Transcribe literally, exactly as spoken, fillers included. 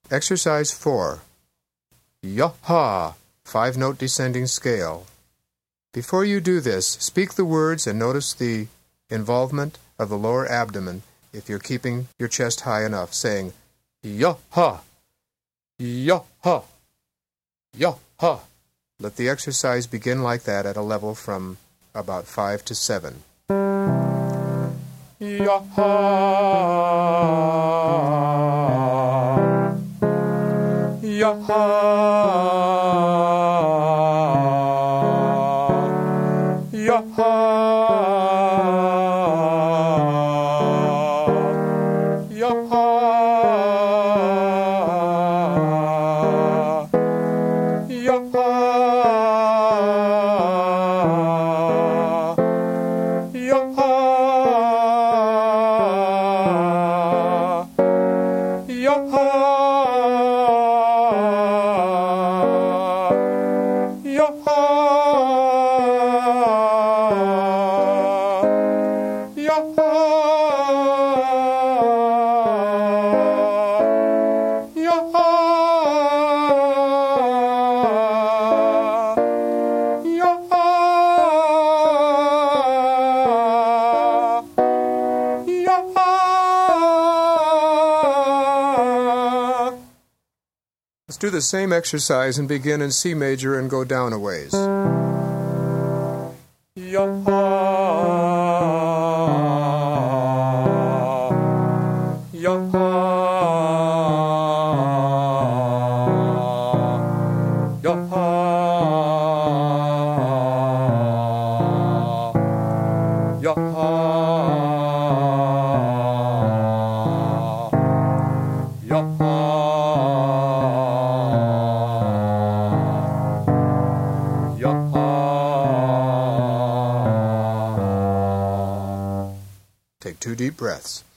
Exercise four. Yah-ha, five-note descending scale. Before you do this, speak the words and notice the involvement of the lower abdomen if you're keeping your chest high enough, saying yah-ha, yah-ha, yah-ha. Let the exercise begin like that at a level from about five to seven. Yah-ha, yah-ha, yah-ha, yah-ha, yah-ha, yah-ha, yah-ha, yah-ha, yah-ha, yah-ha, yah-ha, yah-ha. Let's do the same exercise and begin in C major and go down a ways. Yah-ha, yah-ha, yah-ha, yah-ha, yah-ha, yah-ha. Take two deep breaths.